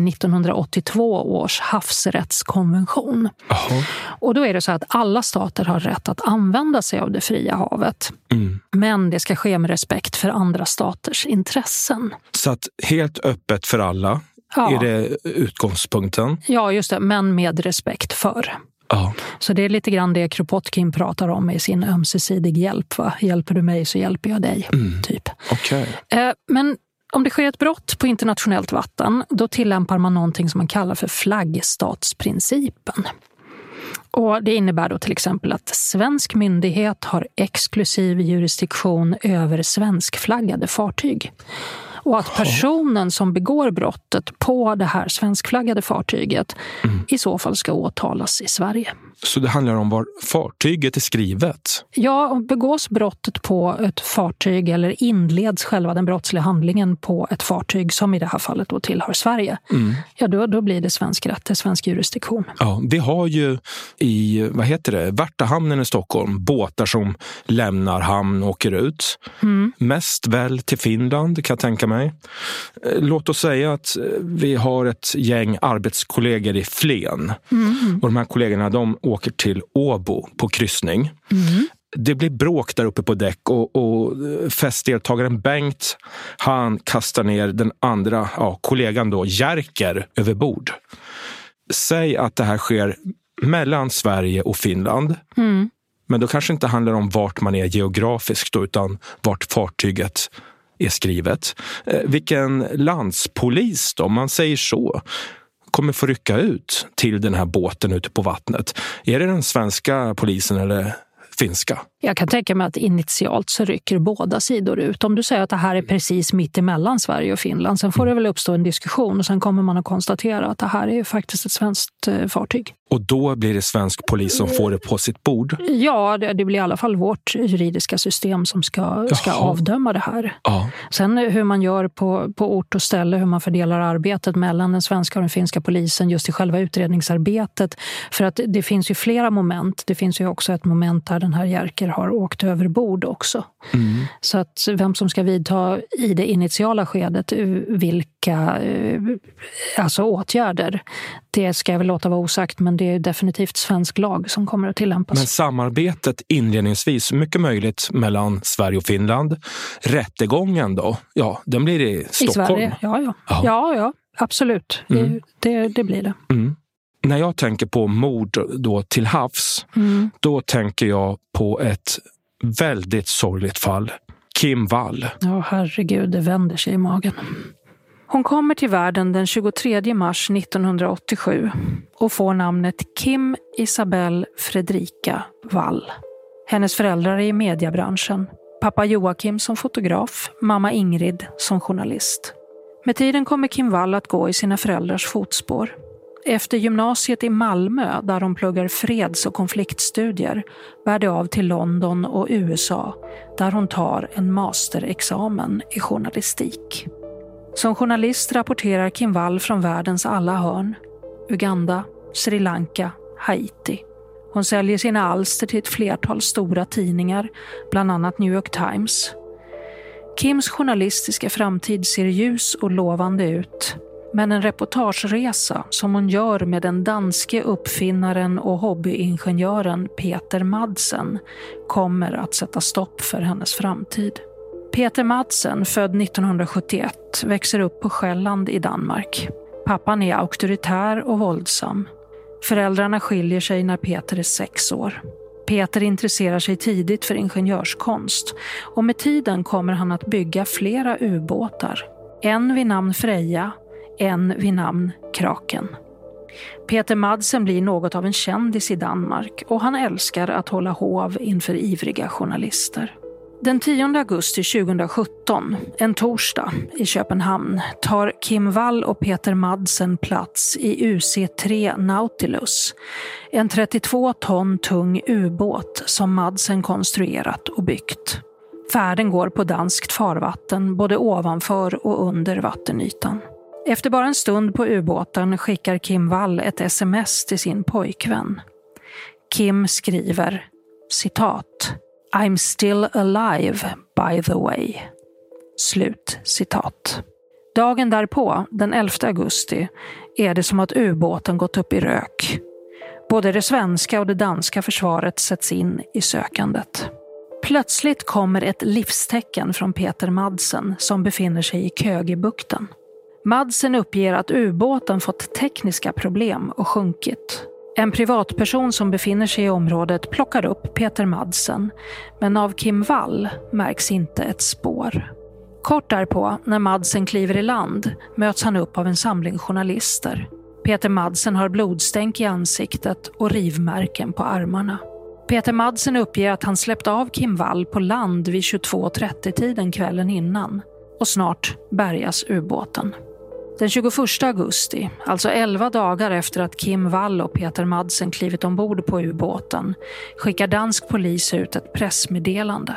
1982 års havsrättskonvention. Aha. Och då är det så att alla stater har rätt att använda sig av det fria havet. Mm. Men det ska ske med respekt för andra staters intressen. Så att helt öppet för alla är det utgångspunkten? Ja, just det. Men med respekt för. Ja. Så det är lite grann det Kropotkin pratar om i sin ömsesidig hjälp. Va? Hjälper du mig så hjälper jag dig, typ. Okay. Men om det sker ett brott på internationellt vatten, då tillämpar man någonting som man kallar för flaggstatsprincipen. Och det innebär då till exempel att svensk myndighet har exklusiv jurisdiktion över svenskflaggade fartyg. Och att personen som begår brottet på det här svenskflaggade fartyget i så fall ska åtalas i Sverige. Så det handlar om var fartyget är skrivet? Ja, om begås brottet på ett fartyg eller inleds själva den brottsliga handlingen på ett fartyg som i det här fallet då tillhör Sverige. Ja, då blir det svensk rätt, svensk jurisdiktion. Ja, vi har ju i, Värtahamnen i Stockholm, båtar som lämnar hamn och åker ut. Mest väl till Finland, kan jag tänka mig. Låt oss säga att vi har ett gäng arbetskollegor i Flen. Och de här kollegorna, de åker till Åbo på kryssning. Det blir bråk där uppe på däck och festdeltagaren Bengt, han kastar ner den andra kollegan då, Jerker, över bord. Säg att det här sker mellan Sverige och Finland. Men då kanske inte handlar om vart man är geografiskt då, utan vart fartyget är skrivet. Vilken landspolis då, om man säger så, kommer få rycka ut till den här båten ute på vattnet? Är det den svenska polisen eller finska? Jag kan tänka mig att initialt så rycker båda sidor ut. Om du säger att det här är precis mitt emellan Sverige och Finland, sen får det väl uppstå en diskussion och sen kommer man att konstatera att det här är faktiskt ett svenskt fartyg. Och då blir det svensk polis som får det på sitt bord? Ja, det blir i alla fall vårt juridiska system som ska avdöma det här. Ja. Sen hur man gör på ort och ställe, hur man fördelar arbetet mellan den svenska och den finska polisen just i själva utredningsarbetet. För att det finns ju flera moment. Det finns ju också ett moment där den här Jerker har åkt över bord också. Så att vem som ska vidta i det initiala skedet vilka åtgärder, det ska jag väl låta vara osagt, men det är definitivt svensk lag som kommer att tillämpas. Men samarbetet inledningsvis, mycket möjligt mellan Sverige och Finland. Rättegången då? Ja, den blir i Stockholm. I Sverige, ja, absolut. Det blir det. När jag tänker på mord då till havs, då tänker jag på ett väldigt sorgligt fall. Kim Wall. Ja, herregud, det vänder sig i magen. Hon kommer till världen den 23 mars 1987 och får namnet Kim Isabel Fredrika Wall. Hennes föräldrar är i mediebranschen. Pappa Joakim som fotograf, mamma Ingrid som journalist. Med tiden kommer Kim Wall att gå i sina föräldrars fotspår. Efter gymnasiet i Malmö, där hon pluggar freds- och konfliktstudier, bär det av till London och USA, där hon tar en masterexamen i journalistik. Som journalist rapporterar Kim Wall från världens alla hörn. Uganda, Sri Lanka, Haiti. Hon säljer sina alster till ett flertal stora tidningar, bland annat New York Times. Kims journalistiska framtid ser ljus och lovande ut. Men en reportageresa som hon gör med den danske uppfinnaren och hobbyingenjören Peter Madsen kommer att sätta stopp för hennes framtid. Peter Madsen, född 1971, växer upp på Själland i Danmark. Pappan är auktoritär och våldsam. Föräldrarna skiljer sig när Peter är 6 år. Peter intresserar sig tidigt för ingenjörskonst och med tiden kommer han att bygga flera ubåtar. En vid namn Freja, en vid namn Kraken. Peter Madsen blir något av en kändis i Danmark och han älskar att hålla hov inför ivriga journalister. Den 10 augusti 2017, en torsdag i Köpenhamn, tar Kim Wall och Peter Madsen plats i UC3 Nautilus, en 32 ton tung ubåt som Madsen konstruerat och byggt. Färden går på danskt farvatten både ovanför och under vattenytan. Efter bara en stund på ubåten skickar Kim Wall ett sms till sin pojkvän. Kim skriver, citat, "I'm still alive, by the way." Slut citat. Dagen därpå, den 11 augusti, är det som att ubåten gått upp i rök. Både det svenska och det danska försvaret sätts in i sökandet. Plötsligt kommer ett livstecken från Peter Madsen som befinner sig i Køgebukten. Madsen uppger att ubåten fått tekniska problem och sjunkit. En privatperson som befinner sig i området plockar upp Peter Madsen, men av Kim Wall märks inte ett spår. Kort därpå, när Madsen kliver i land, möts han upp av en samling journalister. Peter Madsen har blodstänk i ansiktet och rivmärken på armarna. Peter Madsen uppger att han släppt av Kim Wall på land vid 22:30-tiden kvällen innan och snart bärgas ubåten. Den 21 augusti, alltså 11 dagar efter att Kim Wall och Peter Madsen klivit ombord på ubåten, skickar dansk polis ut ett pressmeddelande.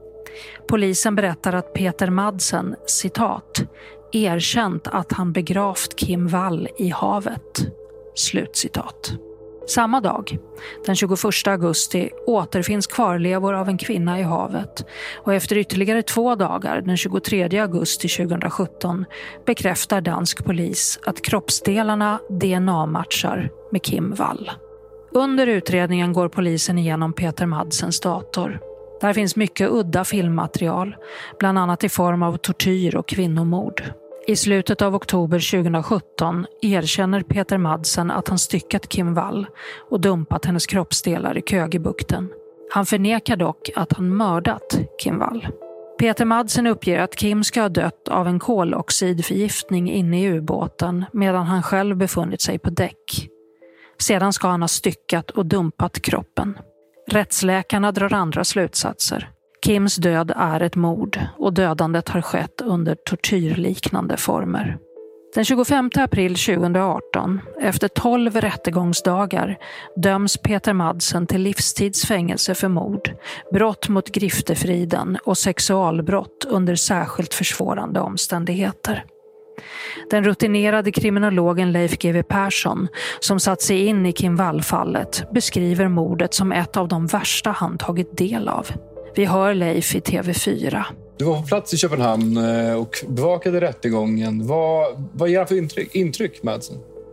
Polisen berättar att Peter Madsen, citat, erkänt att han begravt Kim Wall i havet. Slutcitat. Samma dag, den 21 augusti, återfinns kvarlevor av en kvinna i havet och efter ytterligare 2 dagar, den 23 augusti 2017, bekräftar dansk polis att kroppsdelarna DNA-matchar med Kim Wall. Under utredningen går polisen igenom Peter Madsens dator. Där finns mycket udda filmmaterial, bland annat i form av tortyr och kvinnomord. I slutet av oktober 2017 erkänner Peter Madsen att han styckat Kim Wall och dumpat hennes kroppsdelar i Køgebukten. Han förnekar dock att han mördat Kim Wall. Peter Madsen uppger att Kim ska ha dött av en koloxidförgiftning inne i ubåten medan han själv befunnit sig på däck. Sedan ska han ha styckat och dumpat kroppen. Rättsläkarna drar andra slutsatser. Kims död är ett mord och dödandet har skett under tortyrliknande former. Den 25 april 2018, efter 12 rättegångsdagar, döms Peter Madsen till livstidsfängelse för mord, brott mot griftefriden och sexualbrott under särskilt försvårande omständigheter. Den rutinerade kriminologen Leif GW Persson, som satt sig in i Kim Wall-fallet, beskriver mordet som ett av de värsta han tagit del av. Vi hör Leif i TV4. Du var på plats i Köpenhamn och bevakade rättegången. Vad ger han för intryck, Madsen?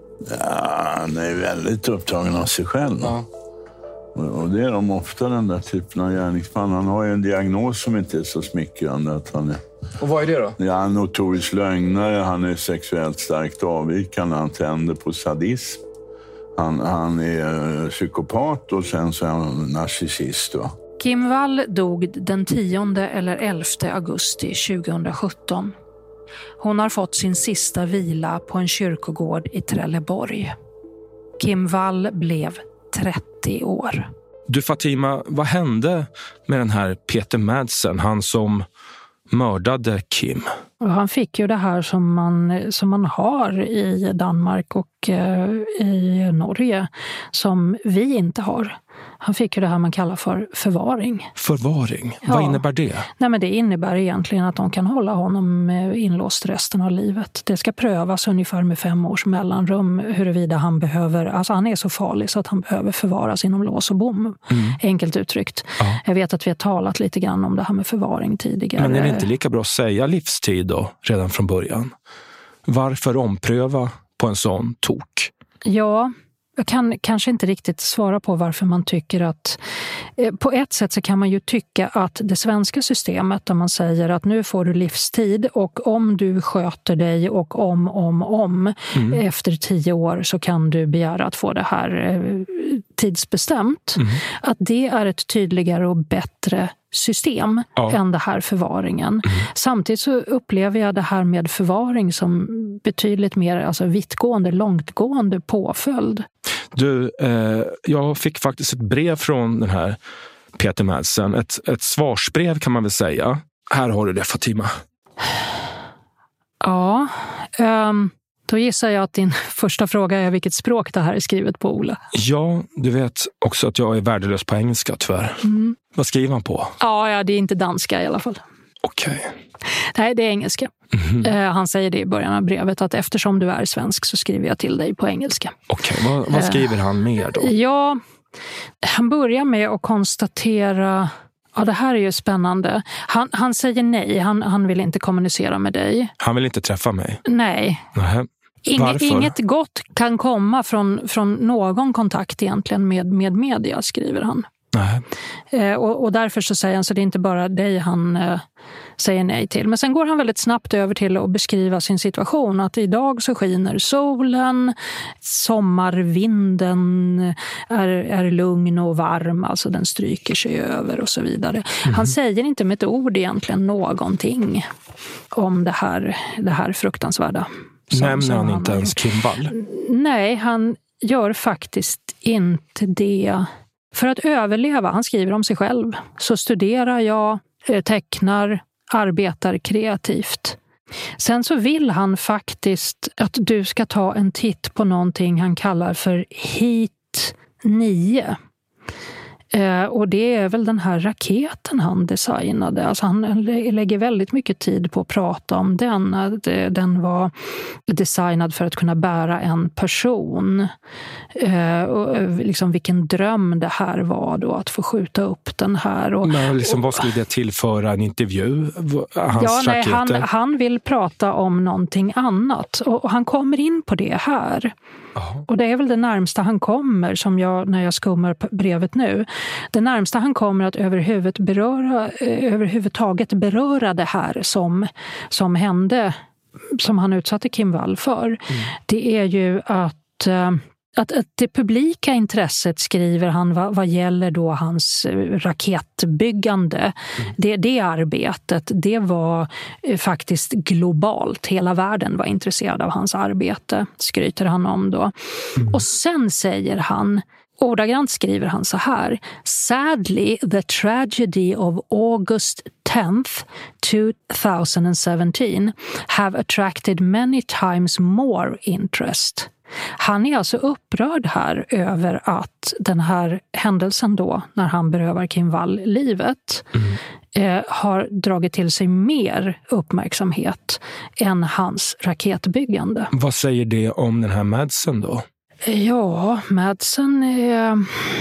Ja, han är väldigt upptagen av sig själv. Ja. Och det är de ofta, den där typen av gärningsman. Han har ju en diagnos som inte är så smickrande. Att han är... Och vad är det då? Ja, han är notorisk lögnare, han är sexuellt starkt avvikande, han tänder på sadism. Han är psykopat och sen så är han narcissist då. Kim Wall dog den 10 eller 11 augusti 2017. Hon har fått sin sista vila på en kyrkogård i Trelleborg. Kim Wall blev 30 år. Du Fatima, vad hände med den här Peter Madsen, han som mördade Kim? Och han fick ju det här som man har i Danmark och i Norge som vi inte har. Han fick ju det här man kallar för förvaring. Förvaring? Ja. Vad innebär det? Nej, men det innebär egentligen att de kan hålla honom inlåst resten av livet. Det ska prövas ungefär med 5 års mellanrum huruvida han behöver, alltså han är så farlig så att han behöver förvaras inom lås och bom. Enkelt uttryckt. Ja. Jag vet att vi har talat lite grann om det här med förvaring tidigare. Men är det inte lika bra att säga livstid då, redan från början? Varför ompröva på en sån tok? Ja, jag kan kanske inte riktigt svara på varför man tycker att... På ett sätt så kan man ju tycka att det svenska systemet där man säger att nu får du livstid och om du sköter dig och om efter 10 år så kan du begära att få det här tidsbestämt. Att det är ett tydligare och bättre system än det här förvaringen. Samtidigt så upplever jag det här med förvaring som betydligt mer vittgående, långtgående påföljd. Du, jag fick faktiskt ett brev från den här Peter Madsen. Ett svarsbrev kan man väl säga. Här har du det, Fatima. Ja, då gissar jag att din första fråga är vilket språk det här är skrivet på, Ola. Ja, du vet också att jag är värdelös på engelska, tyvärr. Vad skriver han på? Ja, det är inte danska i alla fall. Okej. Nej, det är engelska. Han säger det i början av brevet, att eftersom du är svensk så skriver jag till dig på engelska. Okej, vad skriver han mer då? Ja, han börjar med att konstatera... Ja, det här är ju spännande. Han säger nej, han vill inte kommunicera med dig. Han vill inte träffa mig? Nej. Nähä. Inget gott kan komma från någon kontakt egentligen med media, skriver han. Och därför så säger han, så det är inte bara dig han säger nej till. Men sen går han väldigt snabbt över till att beskriva sin situation. Att idag så skiner solen, sommarvinden är lugn och varm, alltså den stryker sig över och så vidare. Han säger inte med ett ord egentligen någonting om det här fruktansvärda. Nämner han inte ens Kim Wall? Nej, han gör faktiskt inte det. För att överleva, han skriver om sig själv, så studerar jag, tecknar, arbetar kreativt. Sen så vill han faktiskt att du ska ta en titt på någonting han kallar för Heat 9. Och det är väl den här raketen han designade. Alltså han lägger väldigt mycket tid på att prata om den. Den var designad för att kunna bära en person. Och liksom vilken dröm det här var då, att få skjuta upp den här. Men liksom, vad skulle det tillföra en intervju? Han vill prata om någonting annat. Och han kommer in på det här. Och det är väl det närmsta han kommer, som när jag skummar brevet nu. Det närmsta han kommer att överhuvudtaget beröra det här som hände, som han utsatte Kim Wall för. Det är ju att det publika intresset, skriver han, vad gäller då hans raketbyggande. Det arbetet, det var faktiskt globalt. Hela världen var intresserad av hans arbete, skryter han om då. Och sen säger han, ordagrant skriver han så här: Sadly, the tragedy of August 10th, 2017 have attracted many times more interest. Han är alltså upprörd här över att den här händelsen då, när han berövar Kim Wall livet, har dragit till sig mer uppmärksamhet än hans raketbyggande. Vad säger det om den här Madsen då? Ja, Madsen är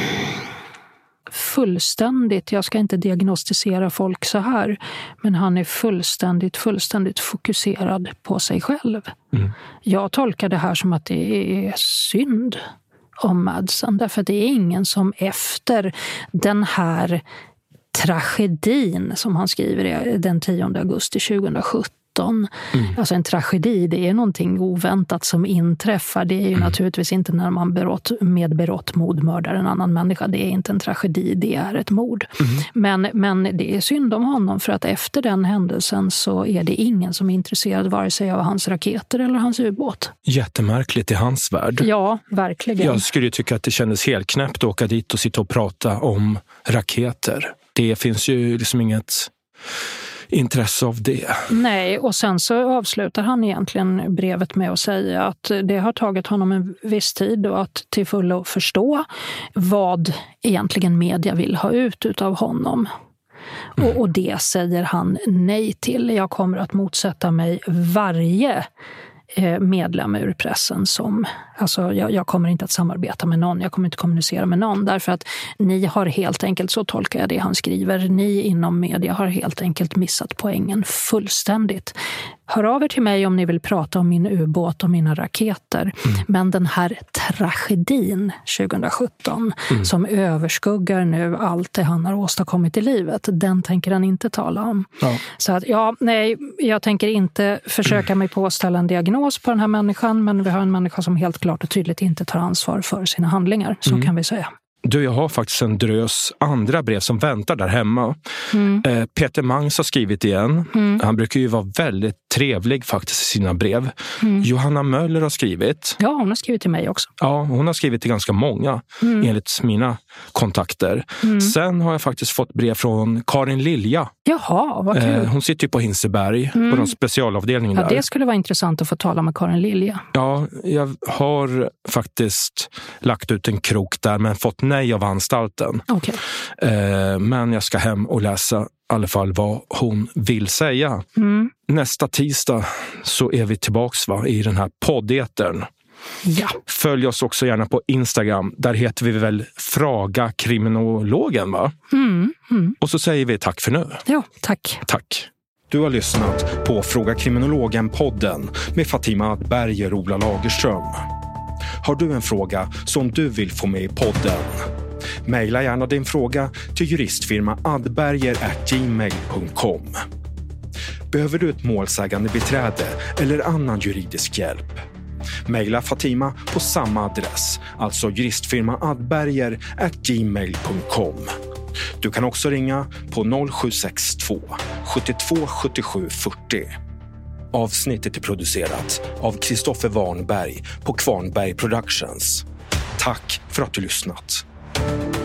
fullständigt, jag ska inte diagnostisera folk så här, men han är fullständigt fokuserad på sig själv. Jag tolkar det här som att det är synd om Madsen, därför att det är ingen som efter den här tragedin, som han skriver den 10 augusti 2017, alltså en tragedi, det är någonting oväntat som inträffar. Det är ju naturligtvis inte när man med berått mod mördar en annan människa. Det är inte en tragedi, det är ett mord. Men det är synd om honom, för att efter den händelsen så är det ingen som är intresserad vare sig av hans raketer eller hans ubåt. Jättemärkligt i hans värld. Ja, verkligen. Jag skulle ju tycka att det kändes helt knäppt att åka dit och sitta och prata om raketer. Det finns ju liksom inget intresse av det. Nej, och sen så avslutar han egentligen brevet med att säga att det har tagit honom en viss tid och att till fullo förstå vad egentligen media vill ha ut utav honom. Och det säger han nej till. Jag kommer att motsätta mig varje medlem ur pressen som, alltså jag kommer inte att samarbeta med någon, jag kommer inte kommunicera med någon, därför att ni har helt enkelt, så tolkar jag det han skriver, ni inom media har helt enkelt missat poängen fullständigt. Hör av er till mig om ni vill prata om min ubåt och mina raketer. Men den här tragedin 2017 som överskuggar nu allt det han har åstadkommit i livet, den tänker han inte tala om. Ja. Så att jag tänker inte försöka mig på att ställa en diagnos på den här människan, men vi har en människa som helt klart och tydligt inte tar ansvar för sina handlingar, så kan vi säga. Du, jag har faktiskt en drös andra brev som väntar där hemma. Peter Mangs har skrivit igen. Han brukar ju vara väldigt trevlig faktiskt i sina brev. Johanna Möller har skrivit. Ja, hon har skrivit till mig också. Ja, hon har skrivit till ganska många enligt mina kontakter. Sen har jag faktiskt fått brev från Karin Lilja. Jaha, vad kul. Hon sitter ju på Hinseberg på någon specialavdelning där. Det skulle vara intressant att få tala med Karin Lilja. Ja, jag har faktiskt lagt ut en krok där men fått nej av anstalten. Okay. Men jag ska hem och läsa i alla fall vad hon vill säga. Nästa tisdag så är vi tillbaks i den här poddetern. Ja. Följ oss också gärna på Instagram. Där heter vi väl Fråga kriminologen, va? Och så säger vi tack för nu. Ja, tack. Tack. Du har lyssnat på Fråga kriminologen-podden med Fatima Adberger och Ola Lagerström. Har du en fråga som du vill få med i podden? Maila gärna din fråga till juristfirma@adberger@gmail.com. Behöver du ett målsägande beträde eller annan juridisk hjälp? Maila Fatima på samma adress, alltså juristfirma@adberger@gmail.com. Du kan också ringa på 0762 72 77 40. Avsnittet är producerat av Kristoffer Warnberg på Kvarnberg Productions. Tack för att du lyssnat.